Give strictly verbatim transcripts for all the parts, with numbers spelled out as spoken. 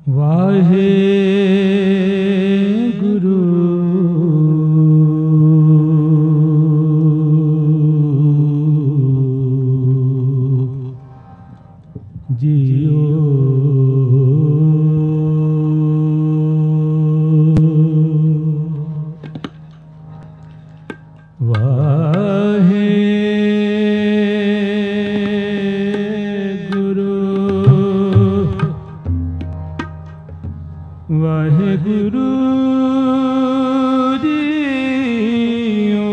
वाहे गुरु जियो वाहे वाहेगुरु जियो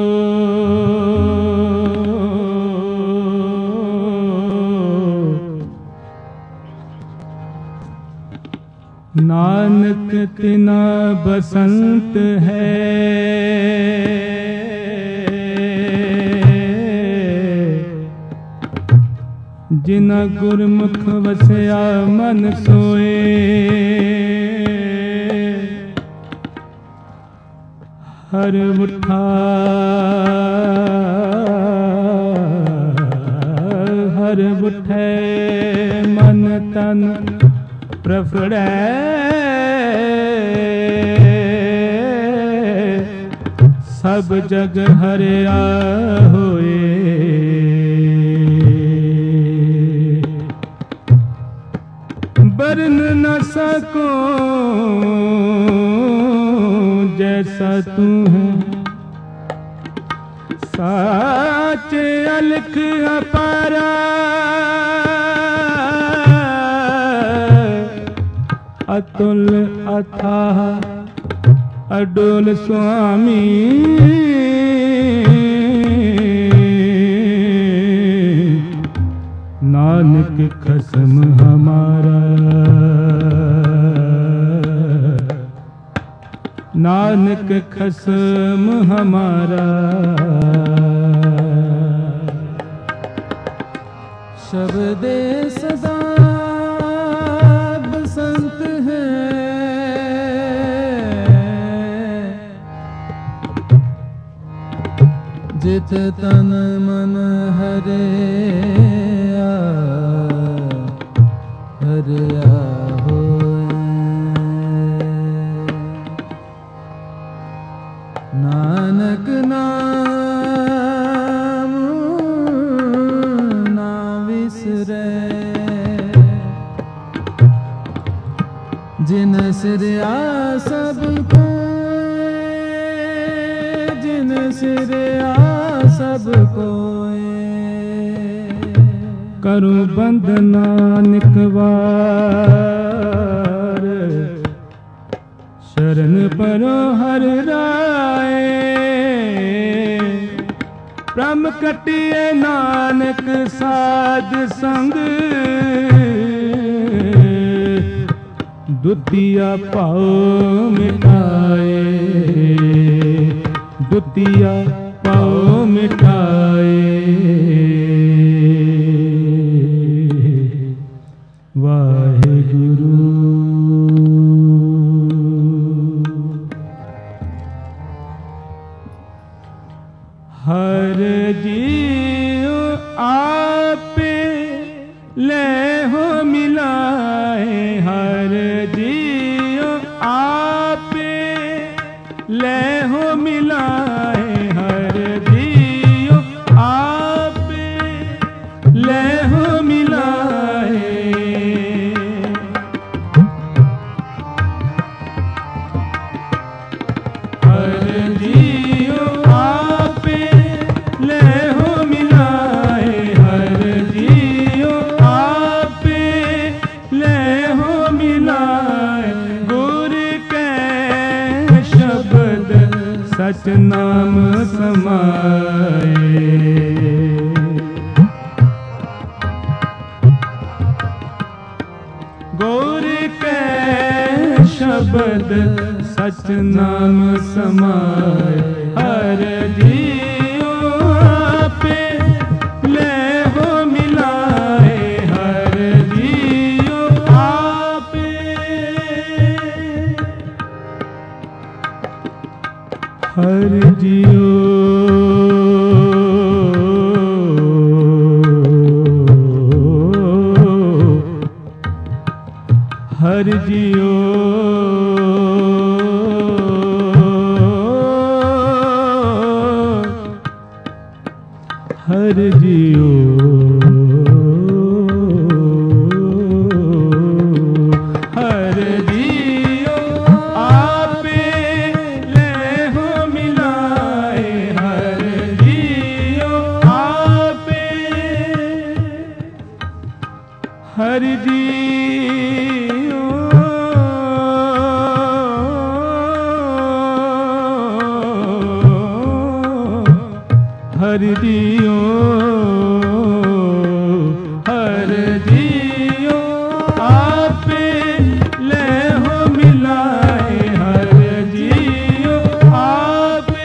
नानक तिना बसंत है जिना गुरमुख वसया मन सोए हर उठा हर उठे मन तन प्रफुड़ै सब जग हरिया होए बरन न सको जैसा तू है साच अलख अपारा अतुल अथाह अडोल स्वामी नानक खसम हमारा नानक खसम हमारा शब्दे सदा बसंत है जित तन मन हरे हरिया नानक नाम ना विसरे जिन सिरया सब कोय जिन सिरया सब कोय करो बंद नानक वार शरण परो हर राय ब्रह्म कटिए नानक साध संग दुतिया पाओ मिटाए दुतिया पाओ मिटाए वाहेगुरु हर जीव आपे ले हो मिलाए हर जीव आपे ले हो मिलाए हर जीव आपे ले हो मिलाए हर जीव आपे ले हो मिलाए हर जीव आपे ले हो मिलाए गुर के शब्द सच नाम समाए गुर के शब्द सच नाम समाए हर जीव आपे ले हो मिलाए हर जीव आपे हर जीव हर जियो हर जियो हर जियो आपे ले हो मिलाए हर जियो आपे हर जियो हर जियो हर जियो आपे ले हो मिलाए हर जियो आपे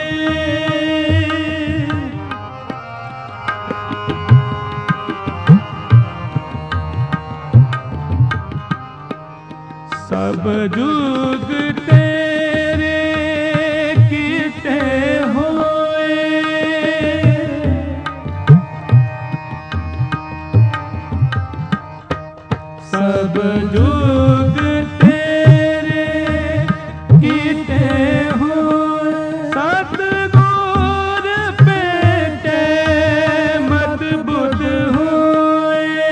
सब जुग तेरे कीते होए सब जुग तेरे कीते होए सतगुर पेटे मत बुध होए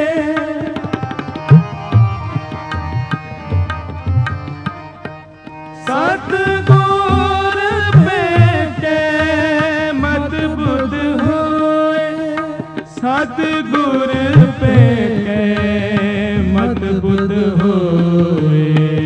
सतगुर पेटे मत बुध होए सतगुर पेटे मत बुध होए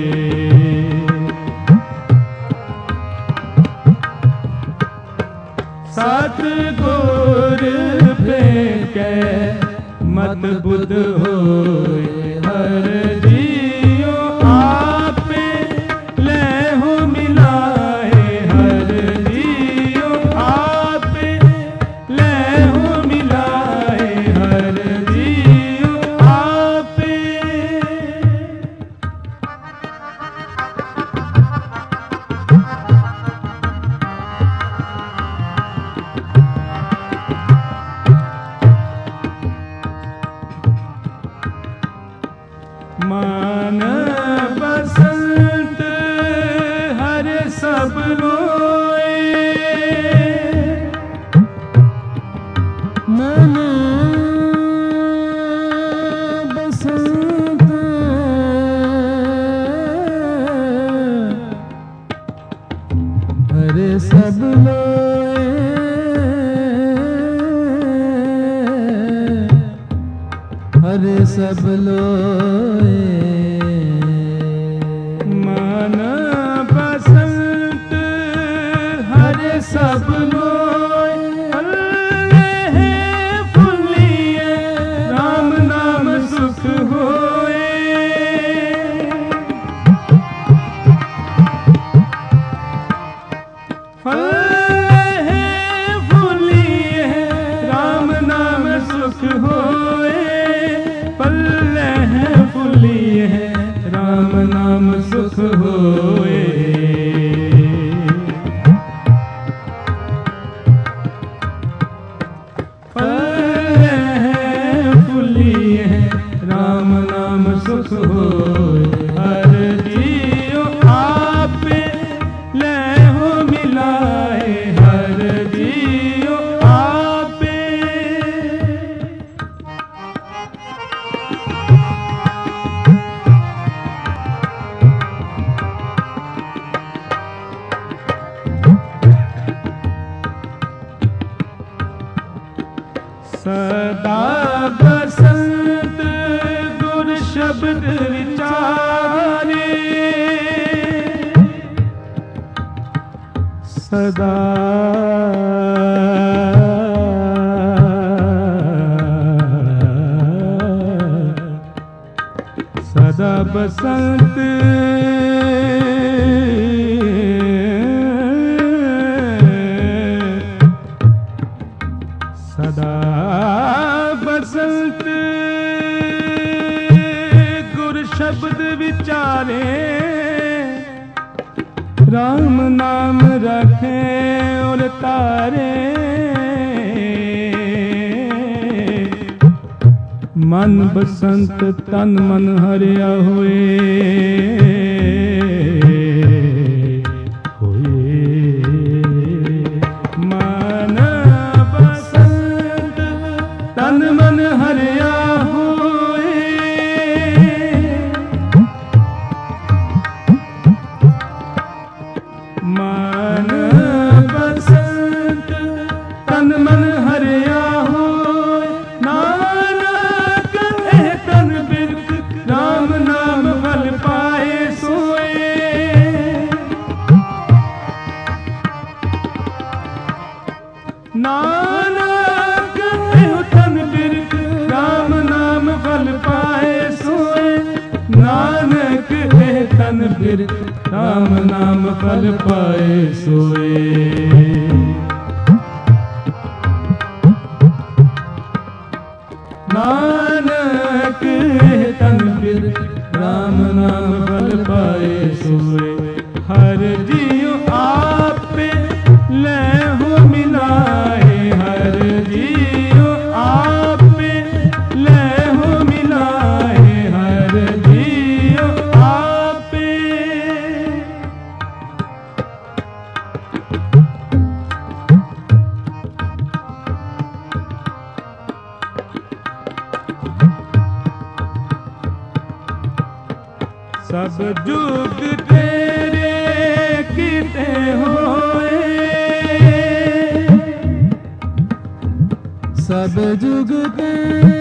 सतगुर पेटे मत बुध होए हर जियो आपे ले हो मिलाए हर जियो आपे ले हो मिलाए हर जियो आपे मान बसंत हर सब रोए मन बसंत हर सब रोए हर सब लोए मन बसंत हर सब लोए फले फुलिए राम नाम सुख होए फले फुलिए राम नाम सुख होए पल्ले हैं फुलिए राम नाम सुख होए पल्ले हैं फुलिए राम नाम सुख होए हर जियो आपे ले हो मिलाए हर जियो आपे सदा बसंत गुर शब्द विचारे सदा सदा बसंत सदा बसंत गुर शब्द विचारे राम नाम रखे और तारे मन बसंत तन मन हरिया होए मन बसंत तन मन हरिया होए मन बसंत तन मन हरिया होए नानक एह तन बिरख राम नाम फल पाए सोए नानक एह तन बिरख राम नाम फल पाए सोए नानक एह तन बिरख राम नाम फल पाए सोए नानक तन बिरख राम नाम फल पाए सोए हर जियो आपे लहु मिलाए हर जियो आपे लहु मिलाए हर जियो आपे सब जुग तेरे कीते होए सब जुग तेरे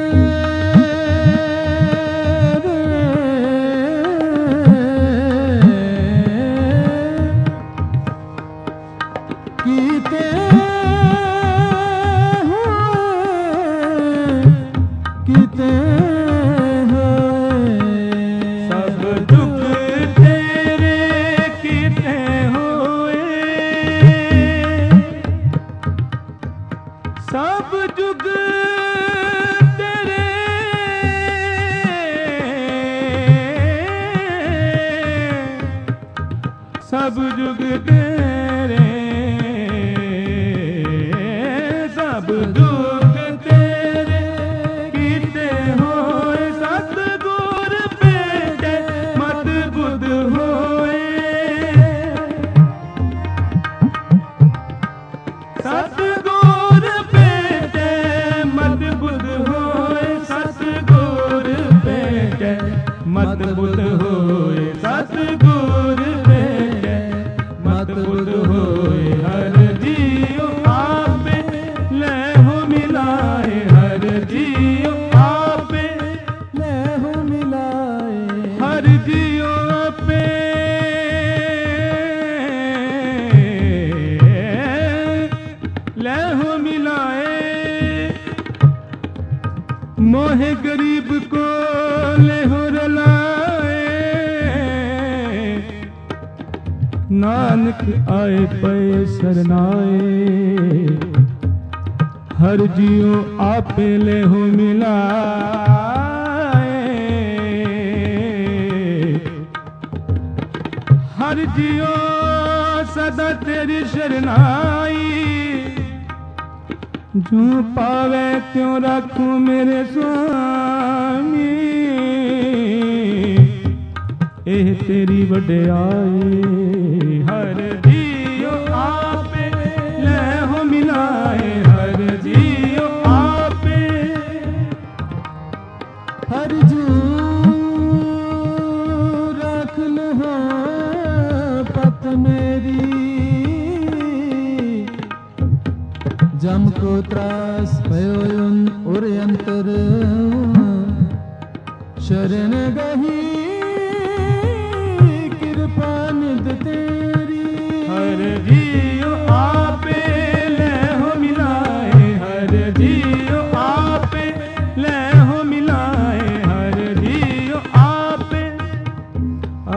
कीते होए कीते सब जुग तेरे सब जुग तेरे सब जुग तेरे कीते होए सतगुर भेटे मत बुध होए सतगुर भेटे मत बुध होए सतगुर भेटे मत बुध होए सतगुर भेटे मत बुध होए हर जियो आपे लहु मिलाए हर जियो आपे लहु मिलाए हर जियो आपे लहु मिलाए मोहे गरीब को लहु रलाए नानक आए पे सरनाए हर जियो आपे लहु मिलाए हर जियो सदा तेरी शरनाई जो पावे त्यों रखूं मेरे स्वामी एह तेरी वड्याई हर जियो आपे लहु मिलाए हर जियो आपे हर जू रख लहो पत मेरी जम को त्रास भयो उर अंतर शरण गही कृपा निध तेरी हर जियो आपे लहु मिलाए हर जियो आपे लहु मिलाए हर जियो आपे आ,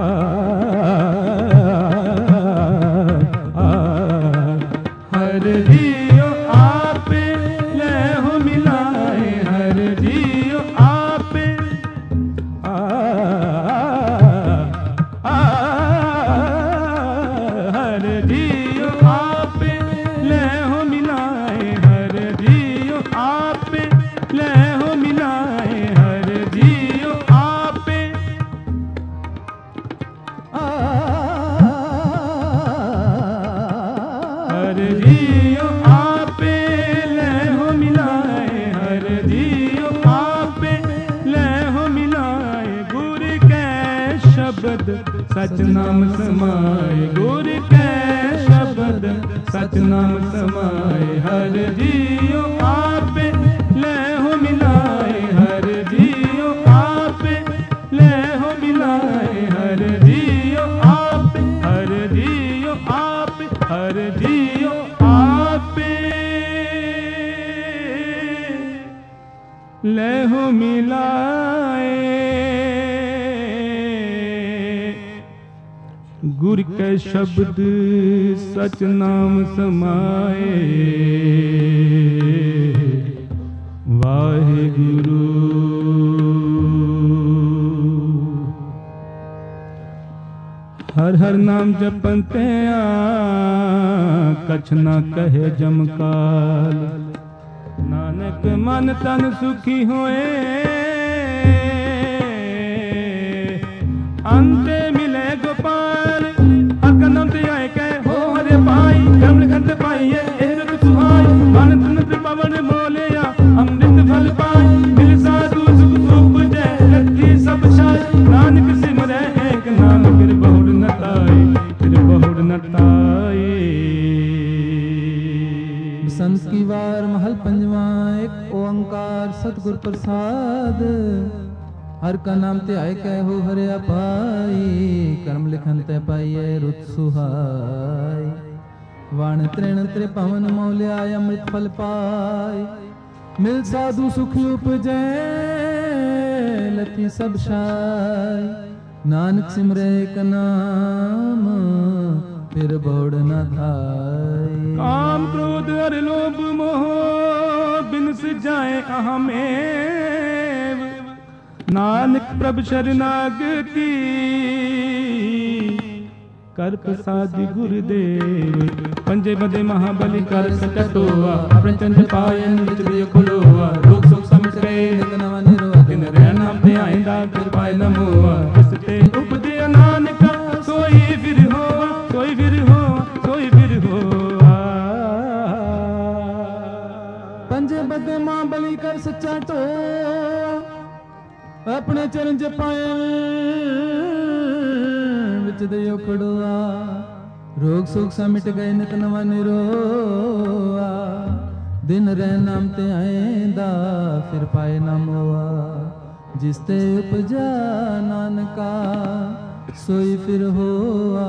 आ, आ, हर जियो आपे लहु मिलाए हर जियो आपे आ सच नाम समाए। गुर कै शब्द सच नाम समाए। हर जियो आपे लेहो मिलाए। हर जियो आपे लेहो मिलाए। हर जियो आपे हर जियो आपे हर जियो आपे लेहो मिलाए। गुर के शब्द सच नाम समाए। वाहिगुरु हर हर नाम जपते आ कछ ना कहे जमकाल। नानक मन तन सुखी होए अंते मिले गोपाल। अकनम ते आए कै हो हरे पाई। धर्म खंड पाइए एरत सुहाई। मन तन पवन मोलिया अमृत फल पाई। मिल साधु सुख सुख जय लखी सब छाई। नानक सिमरै एक नाम फिर बहुड़ न ताई। फिर बहुड़ न ताई। बसंत की वार महल पंजवा एक ओंकार सतगुर प्रसाद। हर का नाम ते आए कै हो हरिया पाई। कर्म लिखन ते पाइए रुत सुहाई। वाण तृण त्रिपवन मौल्या अमृत फल पाई। मिल साधु सुख उपजै लथी सब छाई। नानक सिमरै एक नाम फिर बौड़ न धाई। काम क्रोध हर लोभ मोह बिनस जाए अहमेव। नानक प्रभ शरणागति कर प्रसादि गुरुदेव। पंजे बदे महाबली कर सकटोआ। अपने चंद्र पायन विच दियो खुलोआ। रोग सुख समिट गए नित नवा निरोआ। दिन रहन हम ते आइंदा फिर पाए नमोआ। इसते उपदे नानका सोई फिर हो सोई फिर हो सोई फिर हो। पंजे बदे महाबली कर सच्चा टो। अपने चरण जपाए विच दियो खड़ोआ। रोग सुख समिट गए नित नवा निरोआ। दिन रह नाम ते आएंदा फिर पाए नाम होआ। जिसते उपजा नानका सोई फिर होआ।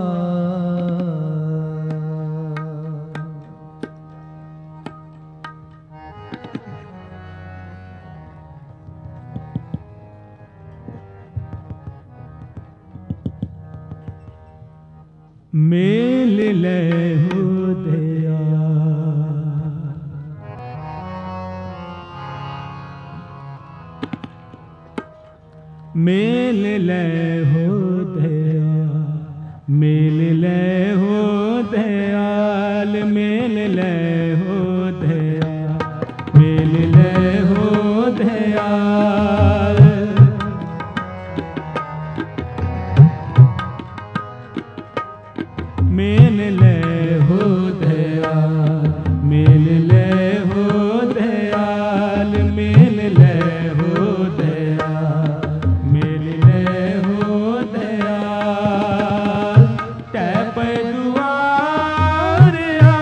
मेल ले हो दया मेल ले हो दया। मेल ले हो दयाल। मेल ले हो दया। मेल ले हो दयाल। मेल ले हो दयाल। मेल ले हो दयाल। मेल ले हो दयाल। मेल ले हो दयाल। कै पे दुआर आ।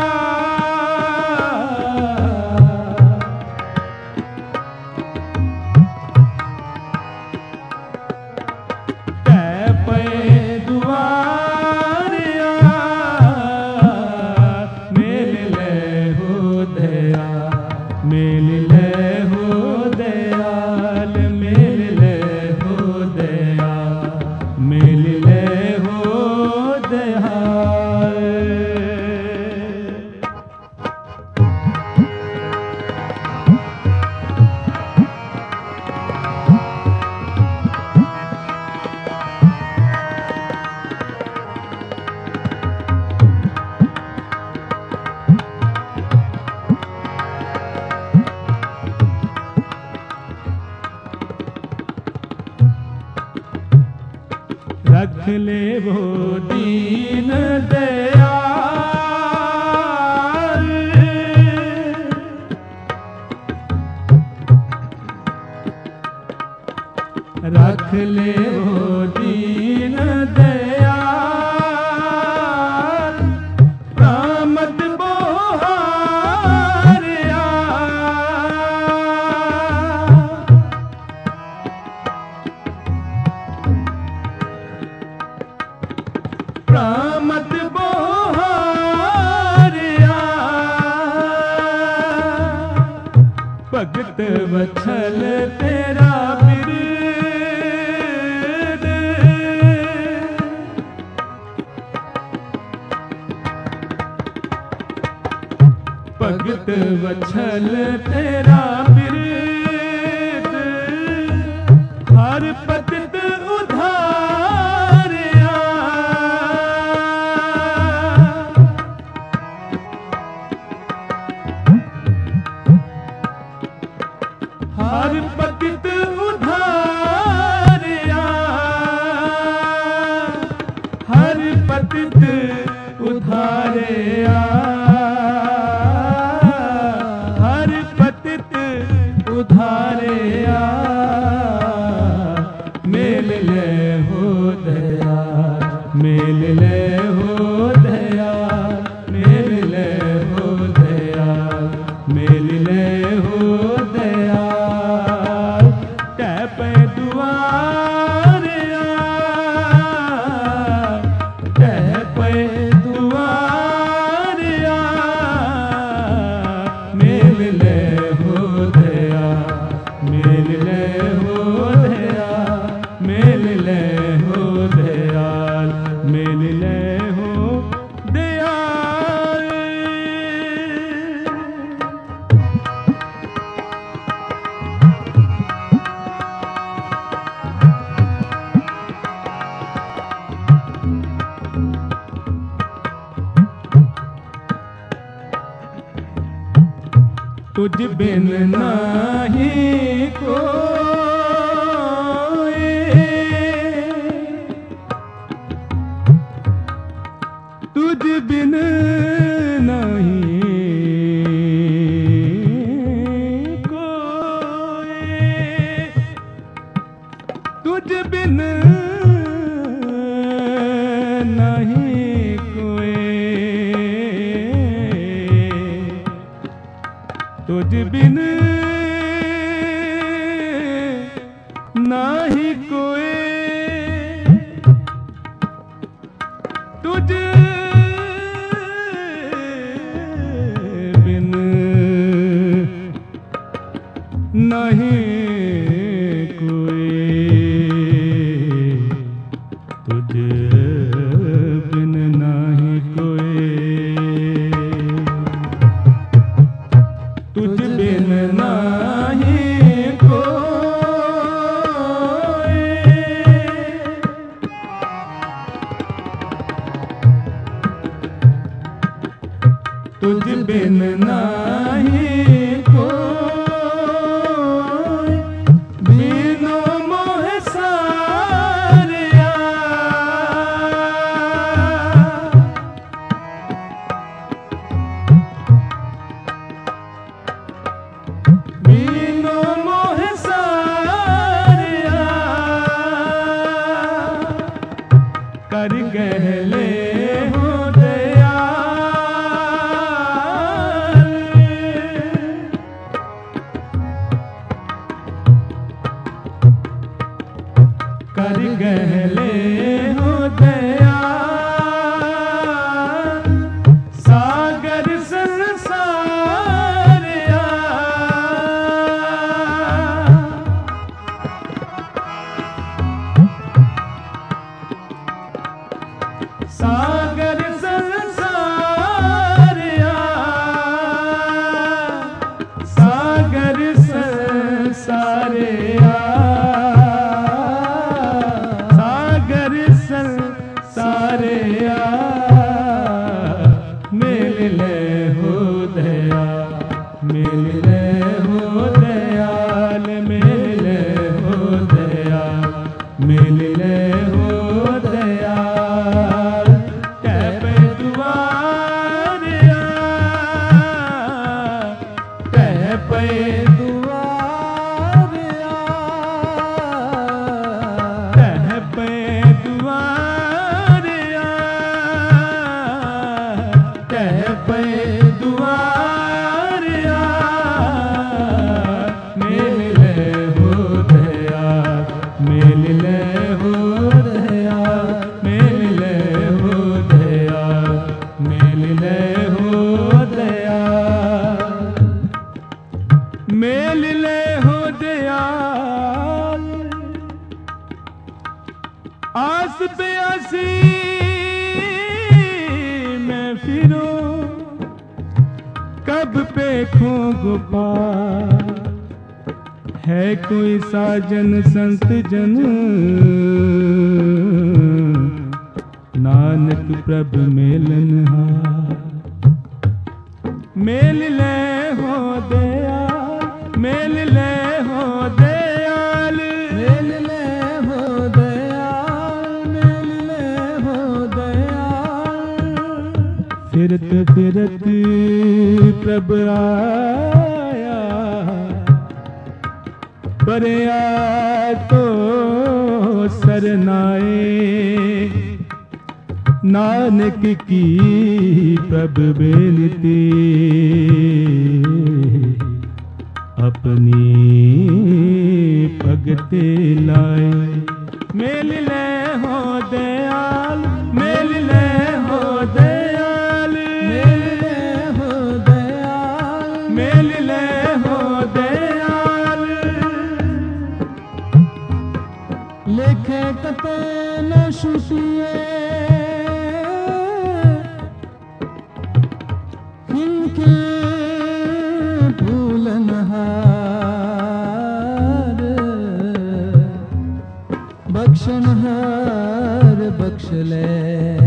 कै पे दुआर मेल ले हो दयाल। मेल ले हो दयाल। मेल ले हो दयाल। रख ले वो दीन दयाल। रख ले वो दीन दयाल। भगत वत्सल तेरा बिरद, भगत वत्सल तेरा बिरद, हर पतित उधारिया, हर पतित उधारिया, हर पतित उधारिया, हर पतित उधारिया, मेल ले हो दया, मेल ले हो दया, मेल ले हो दया, मेल ले हो दया, कह पे दुआरिया, कह पे दुआरिया, मेल ले हो दया, मेल ले हो दया, मेल ले हो दयाल, मेल ले हो दयाल। तुझ बिन नाही कोई, तुझ बिन नहीं कोई, तुझ बिन नहीं कोई, तुझ बिन नाही कोई, तुझ बिन नहीं कोई, तुझ बिन नहीं कोई, तुझ बिन नहीं कोई, तुझ बिन नहीं कोई, बिनो मोह सारिया, बिनो मोह सारिया, कर गहले हो दया, कर गहले हो दया, सागर संसारिया, सागर संसारिया, सागर संसारिया, सागर संसारिया, मेल ले हो दया, मेल ले हो दयाल, मेल ले हो दया, मेल ले हो दयाल, कह पे दुआरिया, कह पे दुआरिया, कह पे दुआरिया, कह पे दुआरिया, मेल ले हो दया, मेल ले हो दया, मेल ले हो दया, मेल ले हो दया, मेल आस प्यासी मैं फिरो कब देखूं गोपाल है कोई साजन संत जन नानक प्रभ मेलनहार मेल ले हो दयाल मेल ले हो दयाल मेल ले हो दयाल मेल ले हो दयाल फिरत फिरत प्रभ आया परया तो सरनाए नानक की प्रभ बेनती अपनी भगते लाए मेल ले हो दयाल मेल ले हो दयाल मेल ले हो दयाल मेल ले हो दयाल लेखे कते न शुशिए बख्शनहार बख्श ले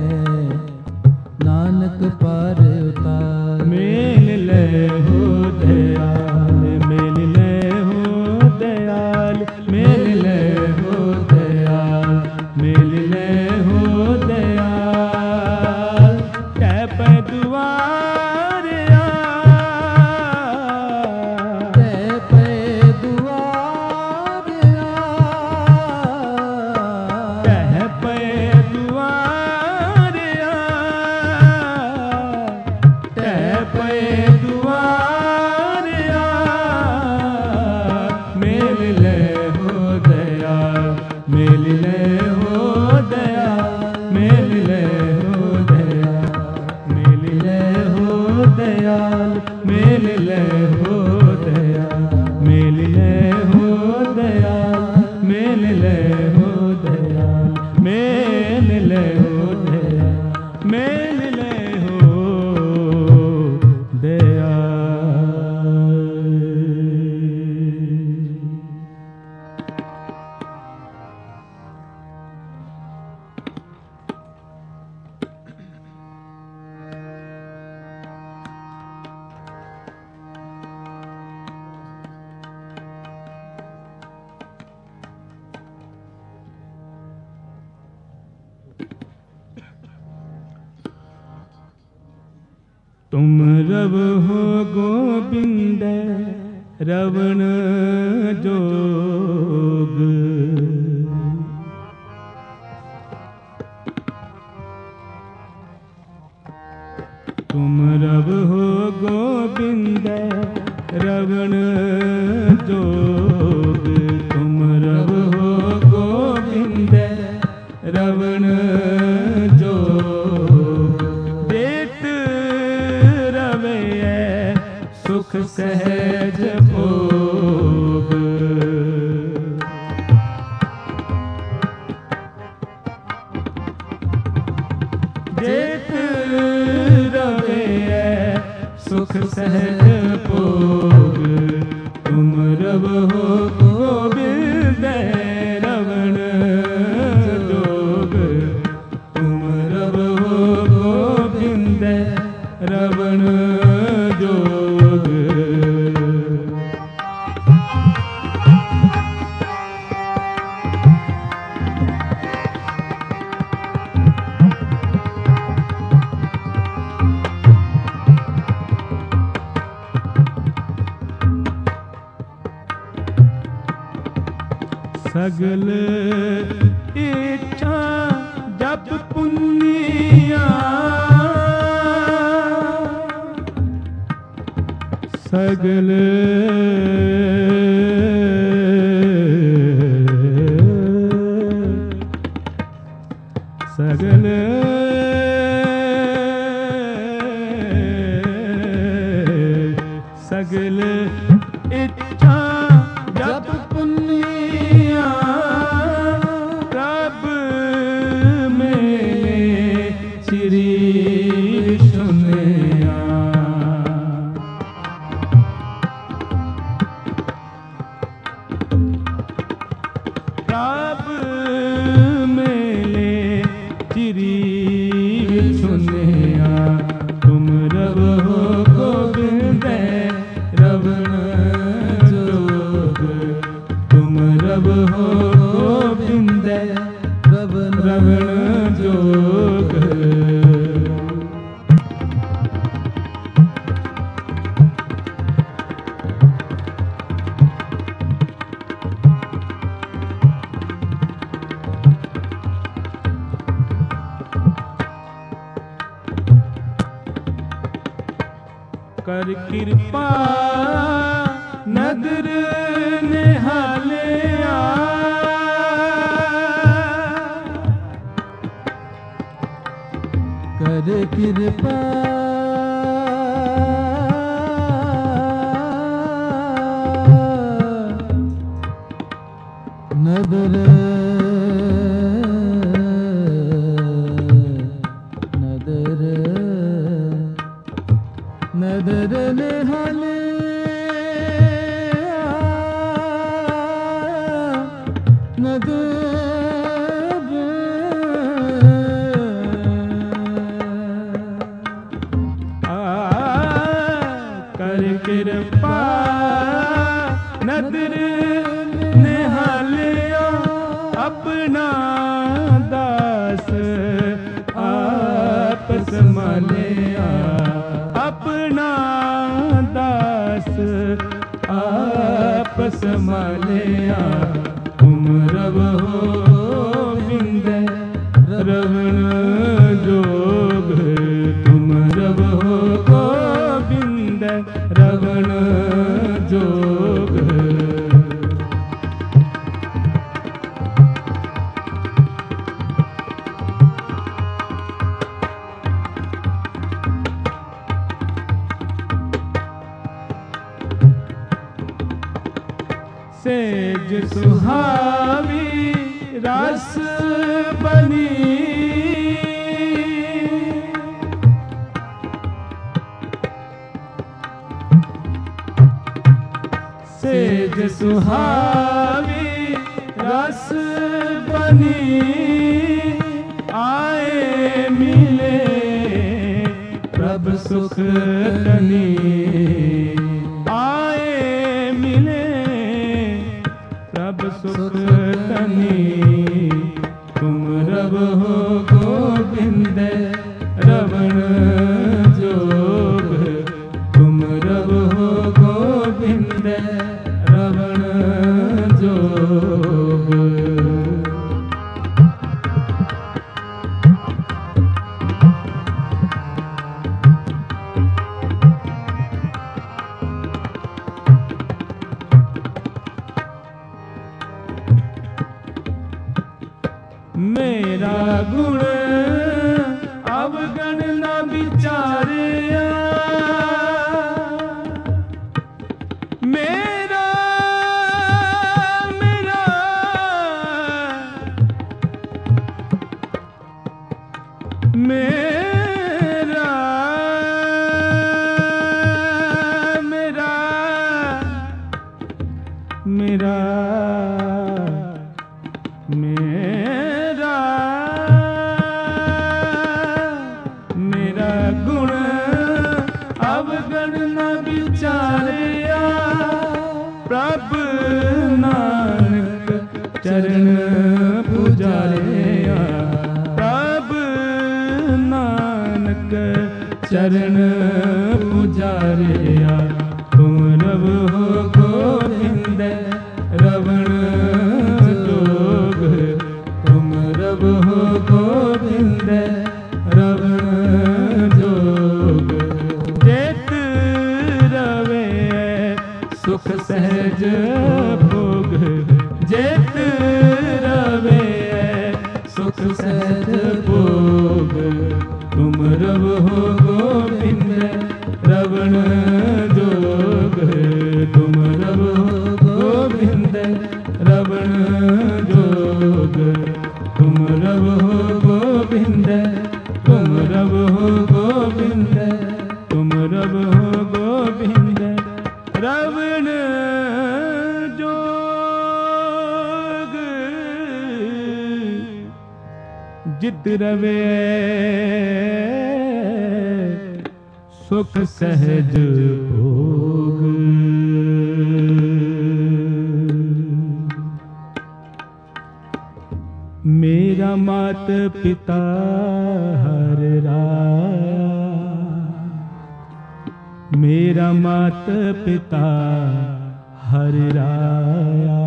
नानक पार उतार मेल ले हो दयाल मेल ले हो दयाल मेल ले हो दयाल मेल ले हो दयाल कै पे दुआर कै पे दुआर कै पे दुआर कै पे दुआर मेल ले हो दयाल मेल ले हो दयाल मेल ले हो दयाल मेल ले हो दयाल मेल ले हो दयाल मेल ले हो दयाल मेल ले हो दयाल मेल ले हो दयाल मेल ले हो दयाल तुम रव हो गोविंद रवण जोग तुम रव हो गोविंद रवण जोग तुम रव हो गोविंद रवण जोग देत रवे सुख सहज भोग देत रवे सुख सहज भोग तुम रव हो गोविंद रवण जोग तुम रव हो गोविंद रवण जोग सगल इच्छा जप पुनिया सगल सगल सगल इच्छा जप पुनिया प्रभ प्रभ मेले चिरी विछुनिया तुम रब हो गोविंद रवन जोग तुम रब हो गोविंद रवन रवन जोग कर कृपा नदर निहालिया कर कृपा नदर नदर नदर निहालिया नदर कर कृपा नदर निहालिया अपना दास आप संभालिया अपना दास आप संभालिया तुम रब हो गोविंद रवन जोग तुम रब हो गोविंद रवन जोग सेज सुहावी रस बनी सेज सुहावी रस बनी आए मिले प्रभ सुख तनी आए मिले प्रभ सुख तनी तुम रब हो गोविंद रवन जोग तुम रब हो गोविंद रवन जोग मेरा गुण अवगण न विचारिया मेरा मेरा मेरा मेरा मेरा मेरा मेरा गुण अवगण न विचारिया प्रभ नानक चरण पुजारिया प्रभ नानक चरण पुजारिया तुम रब हो गोविंद रवन जोग तुम रब हो गोविंद रवन जोग जेत रवे सुख सहज भोग जेत रवे सुख सहज भोग तुम रब हो गोविंद रवन जोग तुम रब हो गोविंद रवन जोग तुम रब हो गोविंद तुम रब हो गोविंद तुम रब हो गोविंद रवन जोग जित रवे सुख सहज भोग। मेरा मात पिता हर राया, मेरा मात पिता हर राया,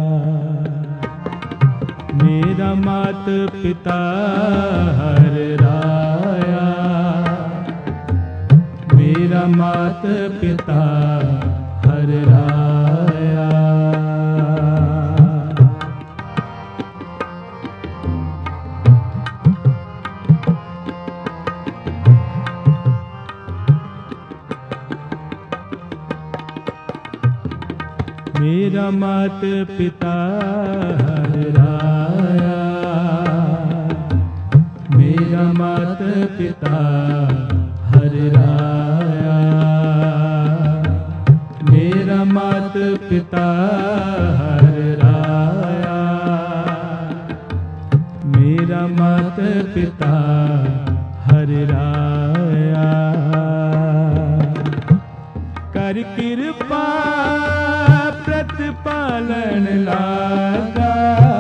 मेरा मात पिता हर राया, मेरा मात पिता हर राया। मेरा मात पिता हर राया, मेरा मात पिता हर राया, मेरा मात पिता हर राया, मेरा मात पिता हर राया। कर कृपा प्रतिपालन लागा,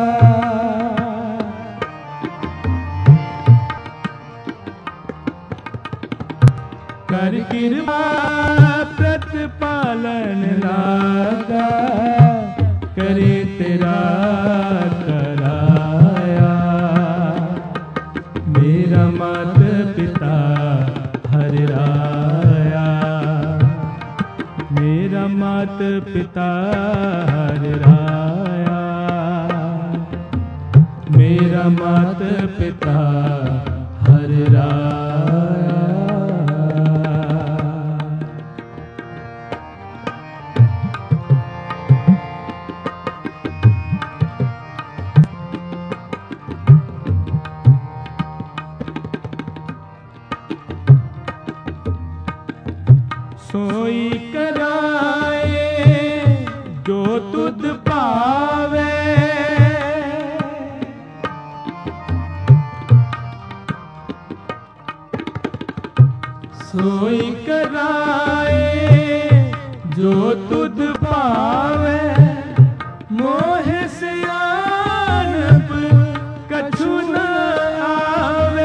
कर कृपा प्रतिपालन लागा, करे तेरा कराया। मेरा मात पिता हर राया, मेरा मात पिता हर राया, मेरा मात पिता हर राया। सोई कराए जो तुध पावे, सोई कराए जो तुध पावे, मोह से आनब कछु न आवे।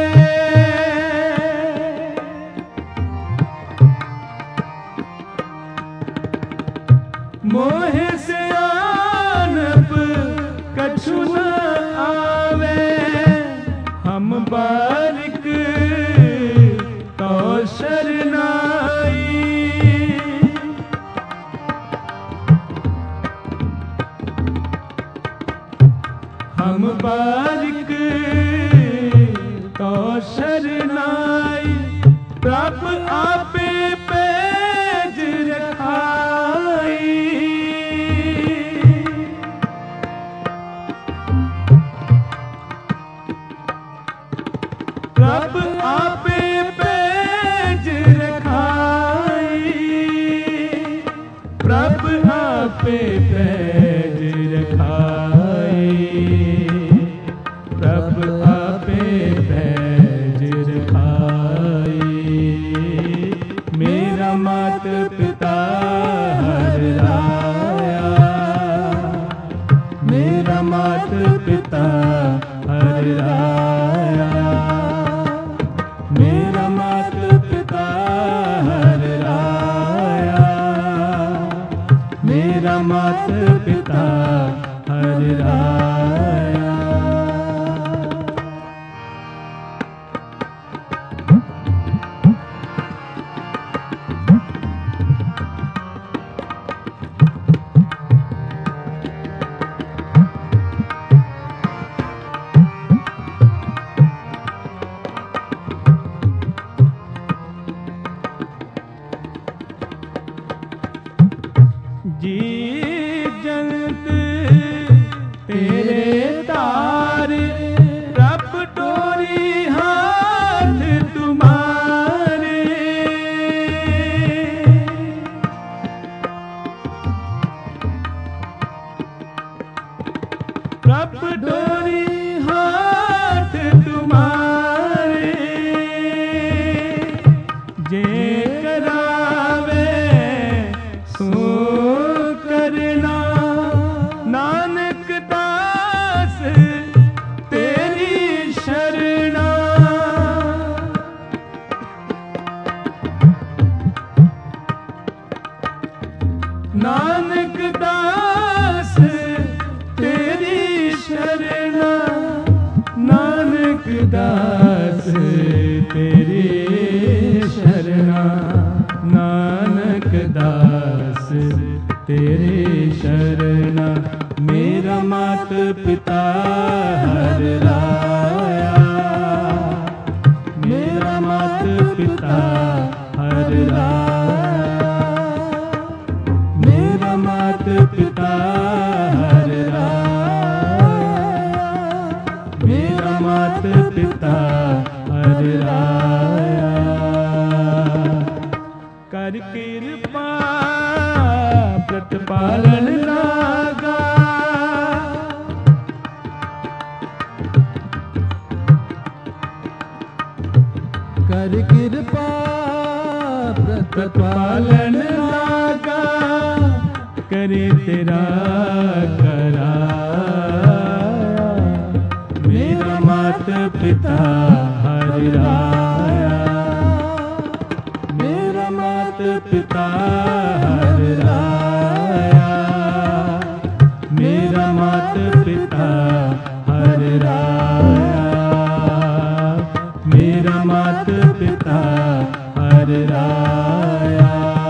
मोह से आनब कछु न आवे, हम बारिक तो शरनाई। हम बारिक तो शरनाई, प्रभ आपे पैज रखाई। प्रभ आपे पैज रखाई, प्रभ आपे पैज रखाई, प्रभ आपे पैज रखाई। मेरा मात पिता हर राया, मेरा मात पिता हर राया, मेरा मात पिता हर राया, मेरा मात पिता हर राया। दास तेरे शरणा, नानक दास तेरे शरणा। मेरा मात पिता हर राया, मेरा मात पिता हर राया, मेरा मात पिता हर राया, मेरा मात पिता हर राया। कर कृपा प्रतिपालन लागा, कर कृपा प्रतिपालन लागा। करे तेरा करा, मेरा मात पिता हर राया, मेरा मात पिता हर राया, मेरा मात पिता हर राया, मेरा मात पिता हर राया,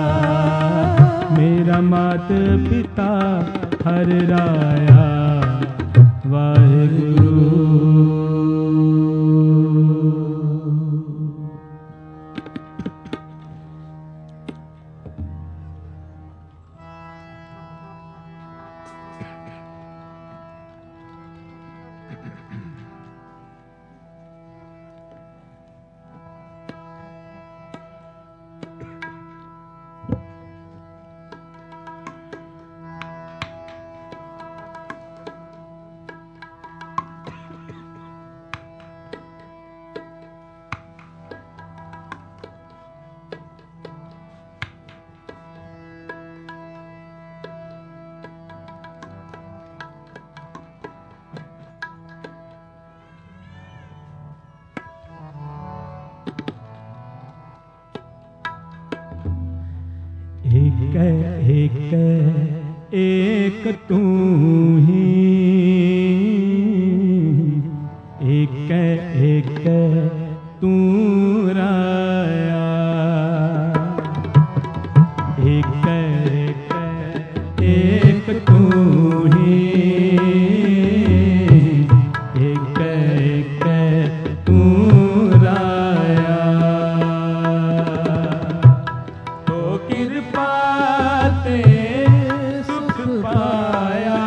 मेरा मात पिता हर राया। वाहिगुरु। एक एक एक तू ही, एक एक तू राया, एक एक एक तू ही, एक एक तू राया। तो कृपा ते सुख पाया,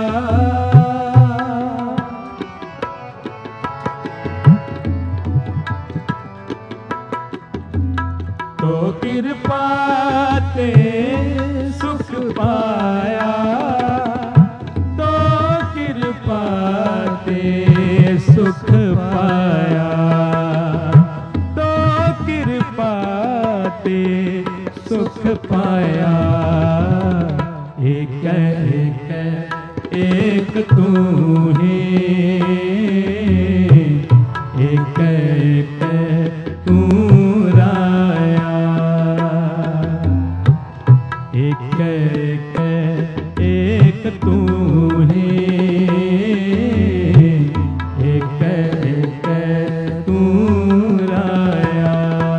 तो कृपा ते सुख पाया, तो कृपा ते सुख पाया, तो कृपा ते सुख पाया। एक एक एक तू ही, एक एक तू राया, एक एक एक तू ही, एक एक तू राया।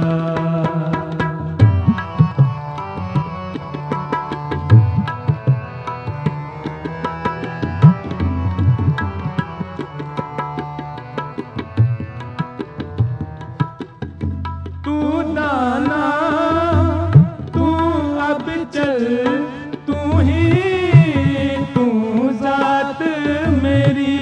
तू दाना तू अब चल, तू ही तू जात मेरी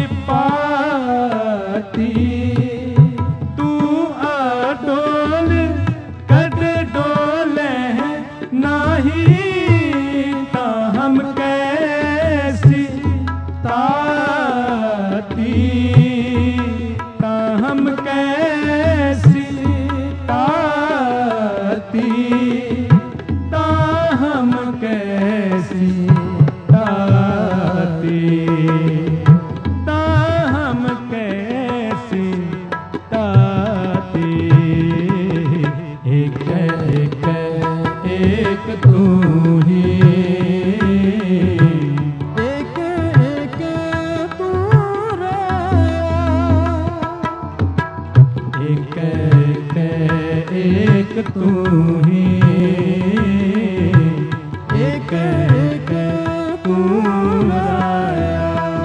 पाती। तू अडोल कद डोले नाही, ता हम कैसी ताती, ता हम कैसी ताती, ता हम कैसी ताती, ता हम कैसी ताती। एक एक एक तू ही, एक एक तू राया, तू ही, एक एक तू राया।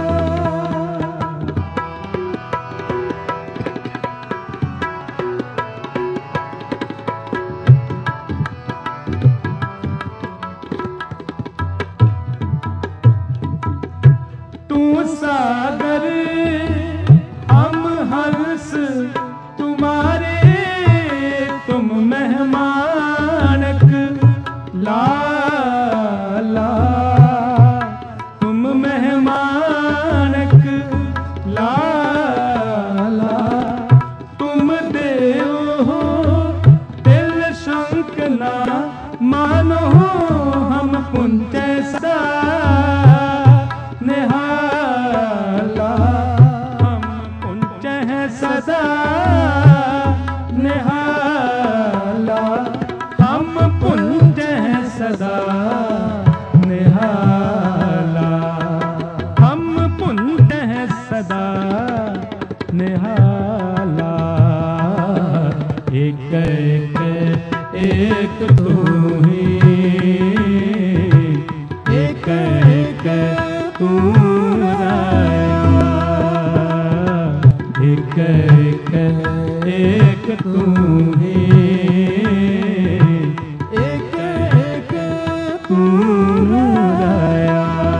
तू सागर हम हंस तुम्हारे, तुम मेहमानक लाला, तुम मेहमानक लाला। तुम देव हो दिल शंक ना मानो, हम पुंज सदा निहाला, हम पुंज हैं सदा निहाला, हम पुंज हैं सदा निहाला, हम पुंज हैं सदा निहाला। एक एक एक तू ही, एक एक तू राया, एक एक एक तू ही, एक एक तू राया।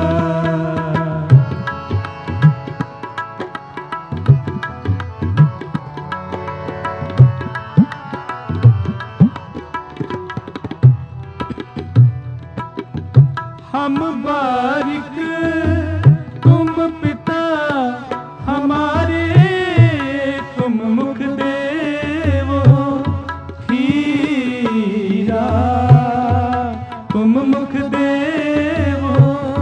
हम बारिक तुम पिता हमारे, तुम मुख देवो खीरा, तुम मुख देवो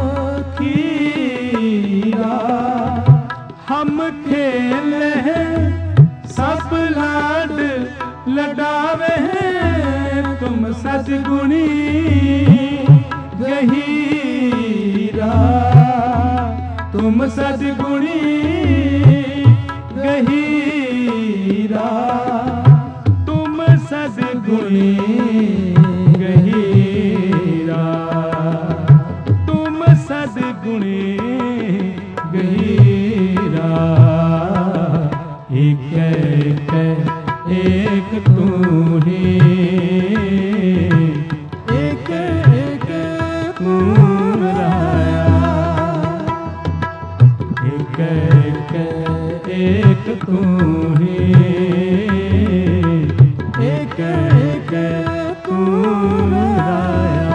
खीरा। हम खेल हैं सब लाड लडावे हैं, तुम सद्गुणी गहीरा, तुम सद्गुणी गहीरा, तुम सद्गुणी गहीरा, तुम सद्गुणी गहीरा। एक एक एक तू ही, एक एक तू राया, एक एक एक तू ही, एक एक तू राया।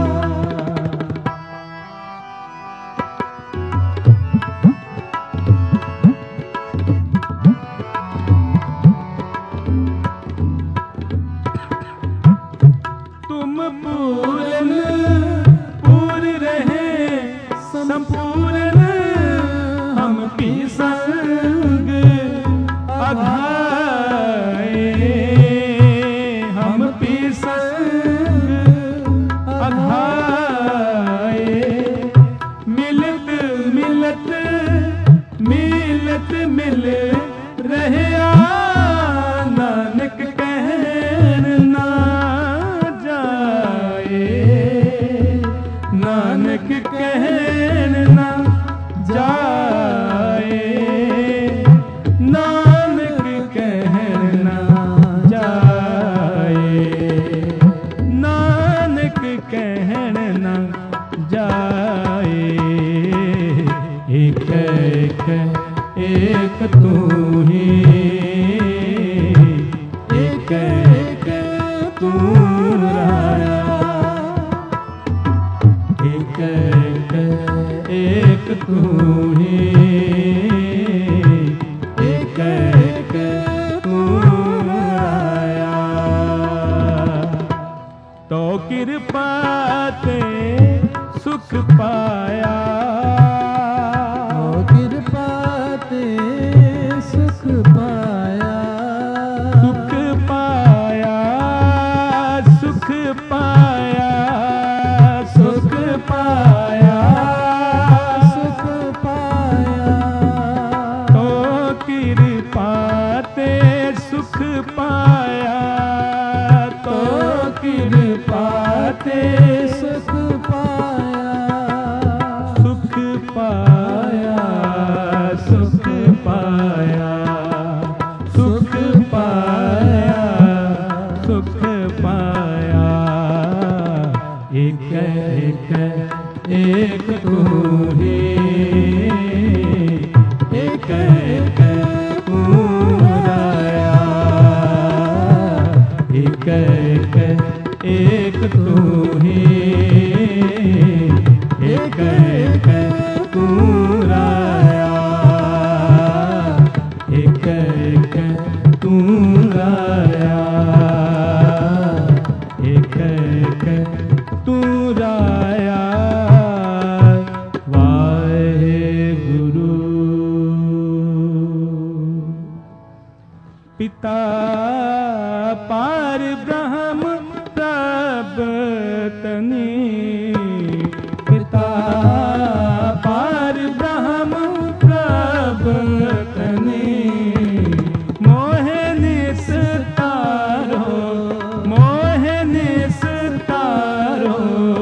तुम पूर्ण पूर्ण रहे संपूर्ण, हम पी संग अघाए, हम पी संग अघाए। मिलत मिलत मिलत मिल रहे, नानक कहन ना जाए, नानक कहन ना जाए, नानक कहन ना जाए, नानक कहन ना जाए। एक एक एक तू ही, एक एक तू राया, एक एक एक तू ही, एक एक तू राया। तो कृपा ते सुख पाया, तो कृपा ते सुख पाया, सुख पाया, सुख पाया, सुख पाया, सुख पाया। तो कृपा ते सुख पाया, तो एक तू ही, एक एक तू राया, एक एक एक तू ही, एक एक तू राया, एक एक तू राया, एक एक तू राया। वाहेगुरु। पिता पार ब्रह्म प्रबतनी, पिता पार ब्रह्म प्रबतनी, मोहे निस्तारो, मोहे निस्तारो,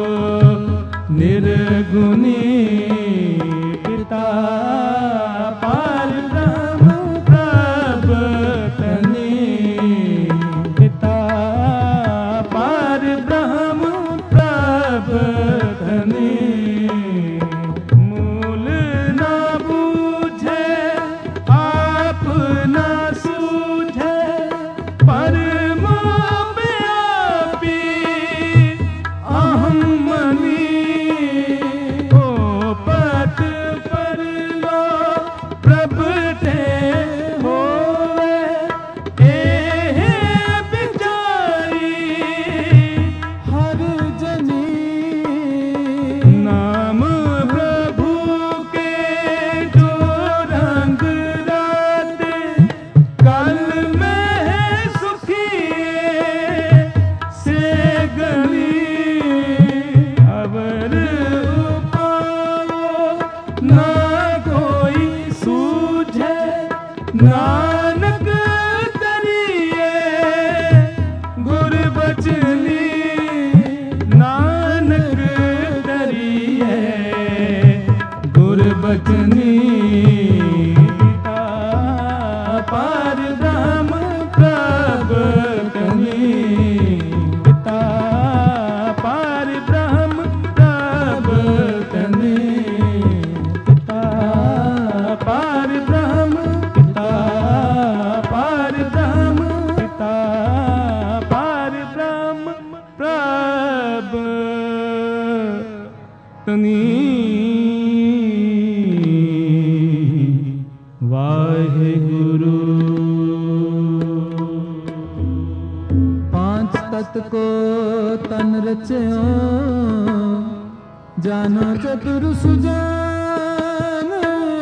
निर्गुणी पिता पार ब्रह्म प्रबतनी, पिता पार ब्रह्म प्रबतनी, मूल ना बूझे आप ना सूझे, परम व्यापी अहम मनी, ओ पट पर लो प्रभते होवे, एहे बिचारी हर जनी, नाम प्रभु के जो रंग राते, कल में सुखिए से गली, अवर पाओ ना कोई सूझे, नानक तरिए गुर बचनी, नानक तरिए गुर बचनी, पिता पार ब्रह्म प्रबतनी, पिता पार ब्रह्म प्रबतनी, पिता पार ब्रह्म, पिता पार ब्रह्म, पिता पार ब्रह्म प्रबतनी। वाहेगुरु। पांच तत को तन रचयो, जानो चतुर सुजान,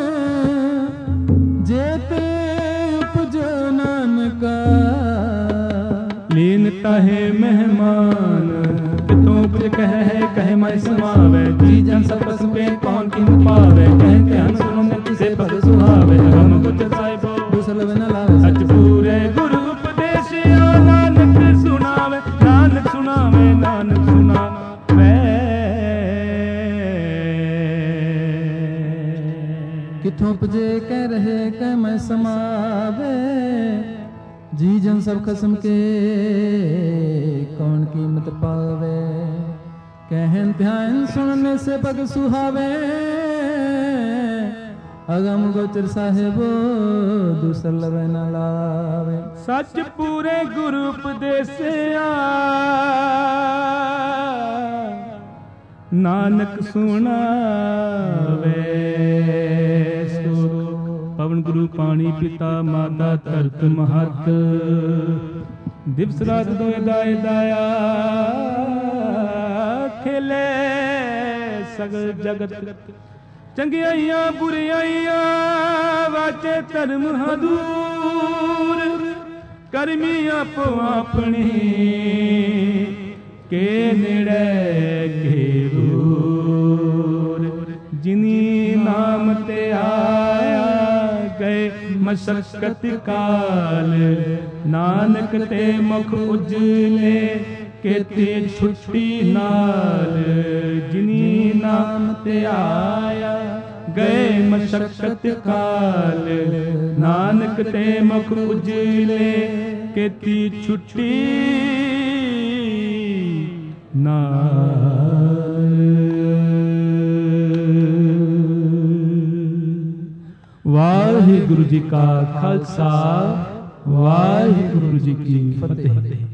जेते उपजो नानका, लीन ताहे मेहमान, कितों उपज कहे कहे मैं समावे, जी जन सब बस पे कौन किन पावे, कह ध्यान सुनो नित से पद सुहावे, हम कुछ साहिबो दूसर न लावे, सच पूरे गुरु उपदेश नानक सुनावे, नानक सुनावे, नानक सुनावे। किथों उपजे कह रहे कह मैं समावे, जी जन सब खसम के कौन कीमत पावे, कहन ध्यान सुनने से पग सुहावे, अगम गोचर साहेबो दूसर लवे न लावे। सच पूरे गुरु उपदेसिया, नानक सुनावे, सो पवन गुरु पानी पिता माता धरत महत, दिवस रात दो दाय दाया, खेले सगल जगत, चंगियाइयां बुरियाइयां वाचे धर्म हदूर, करमी आपो अपनी के नेड़े के दूर, जिनी नाम ते आया गए मशक्कत काल, नानक ते मुख उजले केते छुट्टी नाल, जिनी नाम ते आया गए मशक्कत काल, नानक ते मुख उजले केती छुट्टी नाल। वाहिगुरु जी का खालसा वाहिगुरु जी की फतेह।